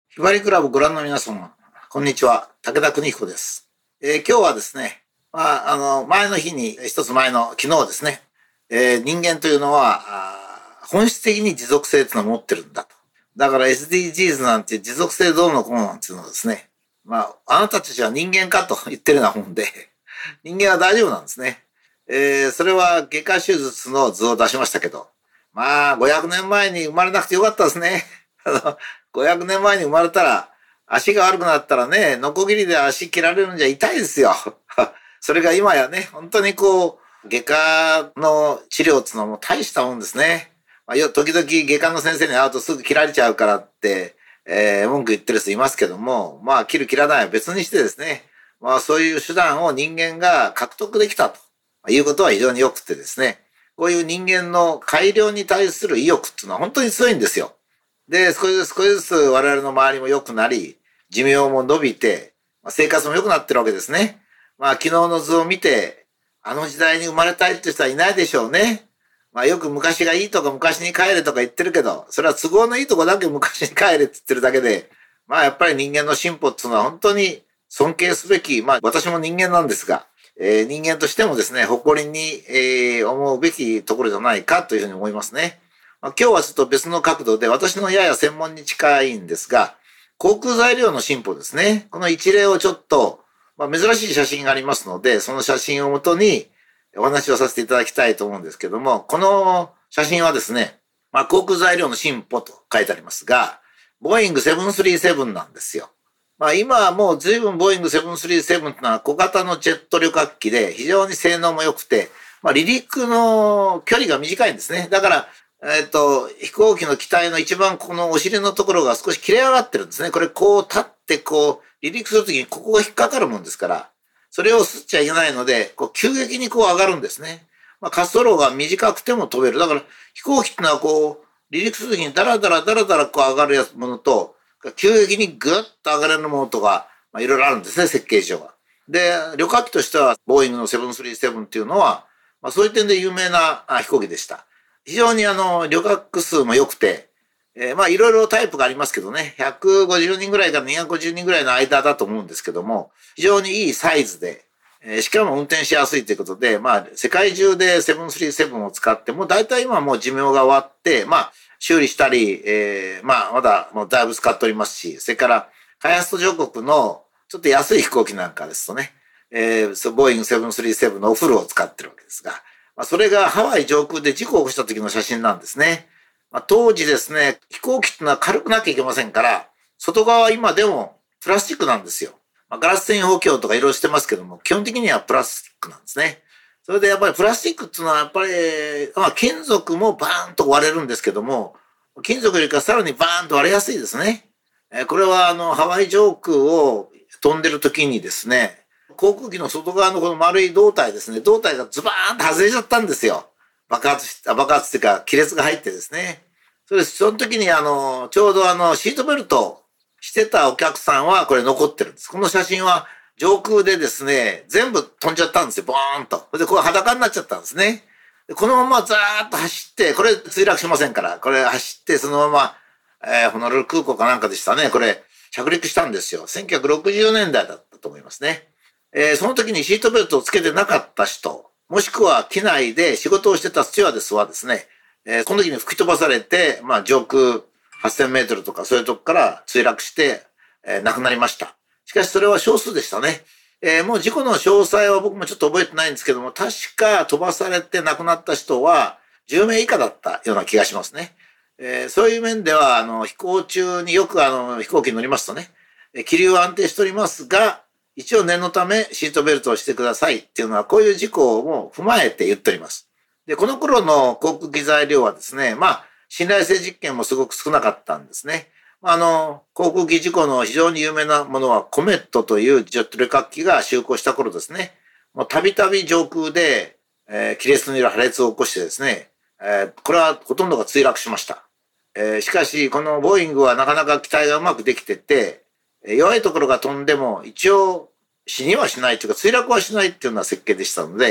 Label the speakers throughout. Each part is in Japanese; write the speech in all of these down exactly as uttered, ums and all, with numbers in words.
Speaker 1: ひばりクラブご覧の皆様、こんにちは。武田邦彦です。えー、今日はですね、まあ、あの、前の日に、一つ前の昨日ですね、えー、人間というのは、本質的に持続性というのを持ってるんだと。だから エスディージーズ なんて持続性どうのこうのなんていうのはですね、まあ、あなたたちは人間かと言ってるような本で、人間は大丈夫なんですね。えー、それは外科手術の図を出しましたけど、まあ、ごひゃくねんまえに生まれなくてよかったですね。あの、ごひゃくねんまえに生まれたら、足が悪くなったらね、ノコギリで足切られるんじゃ痛いですよ。それが今やね、本当にこう、外科の治療っていうのはもう大したもんですね。まあ、時々外科の先生に会うとすぐ切られちゃうからって、えー、文句言ってる人いますけども、まあ、切る切らないは別にしてですね、まあ、そういう手段を人間が獲得できたということは非常に良くてですね、こういう人間の改良に対する意欲っていうのは本当に強いんですよ。で、少しずつ少しずつ我々の周りも良くなり、寿命も伸びて、生活も良くなってるわけですね。まあ昨日の図を見て、あの時代に生まれたいって人はいないでしょうね。まあよく昔がいいとか昔に帰れとか言ってるけど、それは都合のいいとこだけ昔に帰れって言ってるだけで、まあやっぱり人間の進歩っていうのは本当に尊敬すべき、まあ私も人間なんですが、えー、人間としてもですね、誇りに、えー、思うべきところじゃないかというふうに思いますね。まあ、今日はちょっと別の角度で、私のやや専門に近いんですが、航空材料の進歩ですね。この一例をちょっと、まあ、珍しい写真がありますので、その写真をもとにお話をさせていただきたいと思うんですけども、この写真はですね、まあ、航空材料の進歩と書いてありますが、ボーイングセブンスリーセブンなんですよ。まあ、今はもう随分ボーイングセブンスリーセブンというのは小型のジェット旅客機で非常に性能も良くて、まあ、離陸の距離が短いんですね。だから、えっと、飛行機の機体の一番このお尻のところが少し切れ上がってるんですね。これこう立ってこう離陸するときにここが引っかかるもんですから、それを吸っちゃいけないので、こう急激にこう上がるんですね。まあ、滑走路が短くても飛べる。だから飛行機ってのはこう離陸するときにダラダラダラダラこう上がるやつものと、急激にグッと上がれるものとか、まあ、いろいろあるんですね、設計上は。で、旅客機としてはボーイングのセブンスリーセブンっていうのは、まあ、そういう点で有名な飛行機でした。非常にあの、旅客数も良くて、えー、まあいろいろタイプがありますけどね、ひゃくごじゅうにんぐらいからにひゃくごじゅうにんぐらいの間だと思うんですけども、非常にいいサイズで、えー、しかも運転しやすいということで、まあ世界中でセブンスリーセブンを使って、もう大体今もう寿命が終わって、まあ修理したり、えー、まあまだもうだいぶ使っておりますし、それから開発途上国のちょっと安い飛行機なんかですとね、えー、ボーイングセブンスリーセブンのおフルを使ってるわけですが、まあ、それがハワイ上空で事故を起こした時の写真なんですね。まあ、当時ですね、飛行機ってのは軽くなきゃいけませんから、外側は今でもプラスチックなんですよ。まあ、ガラス繊維補強とかいろいろしてますけども、基本的にはプラスチックなんですね。それでやっぱりプラスチックっていうのはやっぱり、まあ、金属もバーンと割れるんですけども、金属よりかさらにバーンと割れやすいですね。えー、これはあの、ハワイ上空を飛んでる時にですね、航空機の外側のこの丸い胴体ですね、胴体がズバーンと外れちゃったんですよ。爆発し、爆発っていうか亀裂が入ってですね。それで、その時にあの、ちょうどあの、シートベルトしてたお客さんはこれ残ってるんです。この写真は上空でですね、全部飛んじゃったんですよ、ボーンと。それでこれ裸になっちゃったんですね。でこのままザーッと走って、これ墜落しませんから、これ走ってそのまま、えー、ホノルル空港かなんかでしたね。これ着陸したんですよ。せんきゅうひゃくろくじゅうねんだいだったと思いますね。えー、その時にシートベルトをつけてなかった人、もしくは機内で仕事をしてたスチュワーデスはですね、えー、この時に吹き飛ばされて、まあ上空はっせんメートルとかそういうとこから墜落して、えー、亡くなりました。しかしそれは少数でしたね。えー、もう事故の詳細は僕もちょっと覚えてないんですけども、確か飛ばされて亡くなった人はじゅうめい以下だったような気がしますね。えー、そういう面では、あの、飛行中によくあの、飛行機に乗りますとね、気流は安定しておりますが、一応念のためシートベルトをしてくださいっていうのはこういう事項も踏まえて言っております。で、この頃の航空機材料はですね、まあ、信頼性実験もすごく少なかったんですね。あの、航空機事故の非常に有名なものはコメットというジェット旅客機が就航した頃ですね。もうたびたび上空で、えー、亀裂による破裂を起こしてですね、えー、これはほとんどが墜落しました。えー、しかし、このボーイングはなかなか機体がうまくできてて、弱いところが飛んでも一応死にはしないというか墜落はしないっていうような設計でしたので、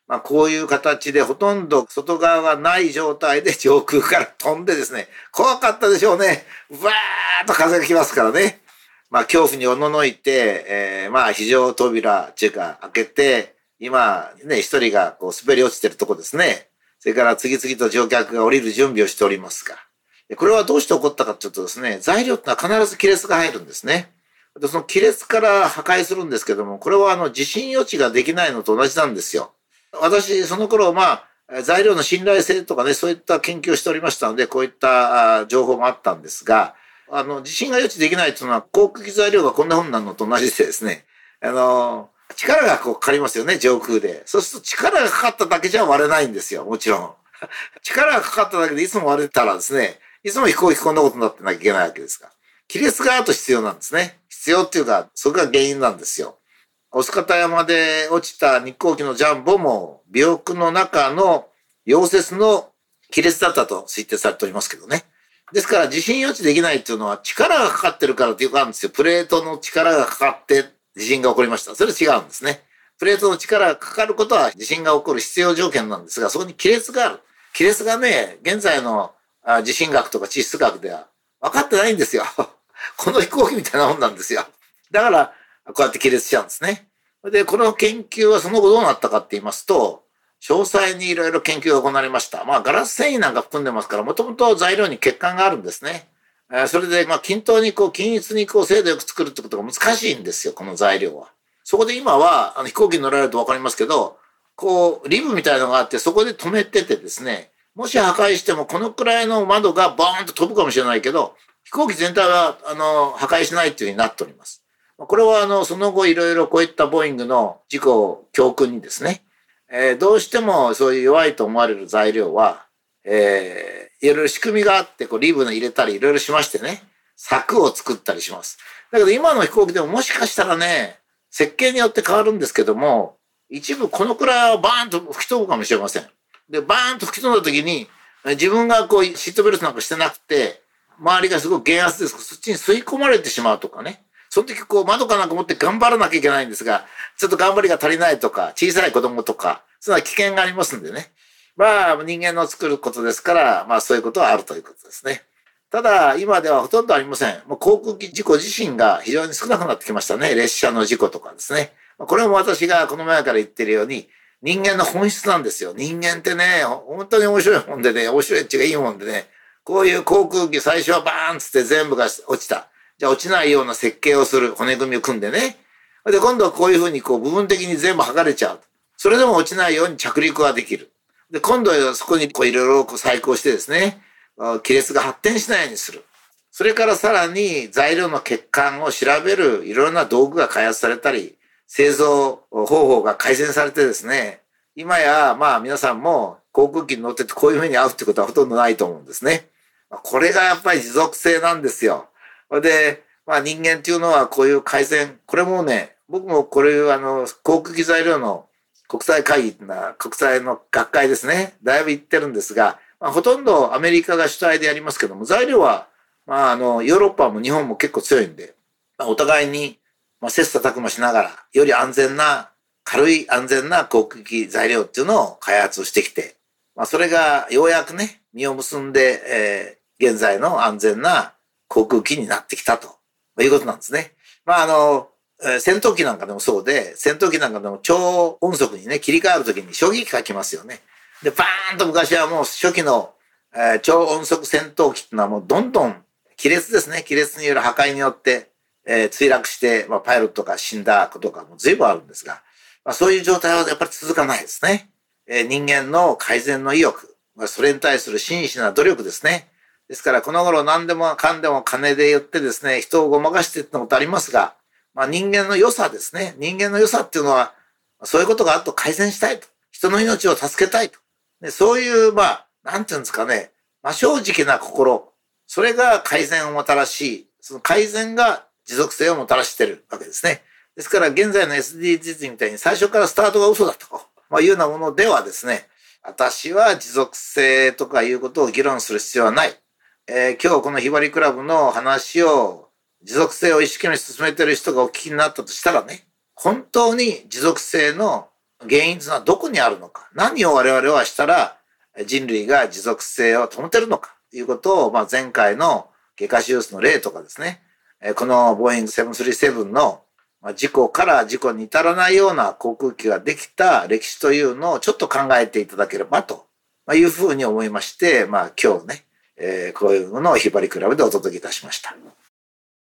Speaker 1: まあ、こういう形でほとんど外側がない状態で上空から飛んでですね、怖かったでしょうね。うわーっと風が来ますからね。まあ、恐怖におののいて、えー、まあ、非常扉っていうか開けて、今ね、一人がこう滑り落ちてるとこですね。それから次々と乗客が降りる準備をしておりますが。これはどうして起こったかというとですね、材料ってのは必ず亀裂が入るんですね。でその亀裂から破壊するんですけども、これはあの地震予知ができないのと同じなんですよ。私、その頃、まあ、材料の信頼性とかね、そういった研究をしておりましたので、こういった情報もあったんですが、あの、地震が予知できないというのは、航空機材料がこんな風になるのと同じでですね、あの、力がこうかかりますよね、上空で。そうすると力がかかっただけじゃ割れないんですよ、もちろん。力がかかっただけでいつも割れたらですね、いつも飛行機こんなことになってなきゃいけないわけですから。亀裂があると必要なんですね。必要っていうか、それが原因なんですよ。御巣鷹山で落ちた日航機のジャンボも、尾翼の中の溶接の亀裂だったと推定されておりますけどね。ですから地震予知できないっていうのは力がかかってるからっていうかあるんですよ。プレートの力がかかって地震が起こりました。それは違うんですね。プレートの力がかかることは地震が起こる必要条件なんですが、そこに亀裂がある。亀裂がね、現在の地震学とか地質学では分かってないんですよ。この飛行機みたいなもんなんですよ。だから、こうやって亀裂しちゃうんですね。で、この研究はその後どうなったかって言いますと、詳細にいろいろ研究が行われました。まあ、ガラス繊維なんか含んでますから、もともと材料に欠陥があるんですね。それで、まあ、均等にこう、均一にこう、精度よく作るってことが難しいんですよ、この材料は。そこで今は、あの飛行機に乗られるとわかりますけど、こう、リブみたいなのがあって、そこで止めててですね、もし破壊してもこのくらいの窓がボーンと飛ぶかもしれないけど、飛行機全体は、あの、破壊しないというふうになっております。これは、あの、その後いろいろこういったボーイングの事故を教訓にですね、えー、どうしてもそういう弱いと思われる材料は、えー、いろいろ仕組みがあって、こうリブの入れたりいろいろしましてね、柵を作ったりします。だけど今の飛行機でももしかしたらね、設計によって変わるんですけども、一部このくらいはバーンと吹き飛ぶかもしれません。で、バーンと吹き飛んだ時に、自分がこうシートベルトなんかしてなくて、周りがすごく減圧ですから、そっちに吸い込まれてしまうとかね。その時こう窓かなんか持って頑張らなきゃいけないんですが、ちょっと頑張りが足りないとか、小さい子供とか、そういう危険がありますんでね。まあ人間の作ることですから、まあそういうことはあるということですね。ただ今ではほとんどありません。もう航空機事故自身が非常に少なくなってきましたね。列車の事故とかですね。これも私がこの前から言ってるように、人間の本質なんですよ。人間ってね、本当に面白いもんでね、面白いっちがいいもんでね、こういう航空機最初はバーンつって全部が落ちた。じゃあ落ちないような設計をする骨組みを組んでね。で、今度はこういうふうにこう部分的に全部剥がれちゃう。それでも落ちないように着陸ができる。で、今度はそこにこういろいろ細工をしてですね、亀裂が発展しないようにする。それからさらに材料の欠陥を調べるいろいろな道具が開発されたり、製造方法が改善されてですね、今やまあ皆さんも航空機に乗っててこういうふうに合うってことはほとんどないと思うんですね。これがやっぱり持続性なんですよ。で、まあ人間っていうのはこういう改善、これもね、僕もこれあの航空機材料の国際会議な国際の学会ですね、だいぶ行ってるんですが、まあ、ほとんどアメリカが主体でやりますけども、材料はまああのヨーロッパも日本も結構強いんで、まあ、お互いにまあ切磋琢磨しながら、より安全な軽い安全な航空機材料っていうのを開発してきて、まあそれがようやくね、実を結んで、えー、現在の安全な航空機になってきたということなんですね。まああの、戦闘機なんかでもそうで、戦闘機なんかでも超音速にね、切り替わるときに衝撃波来ますよね。で、バーンと昔はもう初期の、えー、超音速戦闘機っていうのはもうどんどん亀裂ですね。亀裂による破壊によって、えー、墜落して、まあ、パイロットが死んだことがもう随分あるんですが、まあ、そういう状態はやっぱり続かないですね。えー、人間の改善の意欲、まあ、それに対する真摯な努力ですね。ですからこの頃何でもかんでも金で言ってですね、人をごまかしてってことありますが、まあ、人間の良さですね。人間の良さっていうのは、そういうことがあると改善したいと。人の命を助けたいと。でそういう、まあ、なんていうんですかね、まあ、正直な心。それが改善をもたらし、その改善が持続性をもたらしているわけですね。ですから現在の エスディージーズ みたいに最初からスタートが嘘だと、まあ、いうようなものではですね、私は持続性とかいうことを議論する必要はない。えー、今日このひばりクラブの話を持続性を一生懸命進めている人がお聞きになったとしたらね、本当に持続性の原因というのはどこにあるのか、何を我々はしたら人類が持続性を保てるのかということを、まあ、前回の外科手術の例とかですね、このボーイングななさんななの事故から事故に至らないような航空機ができた歴史というのをちょっと考えていただければというふうに思いまして、まあ今日ね、えー、こういうものをひばりクラブでお届けいたしました。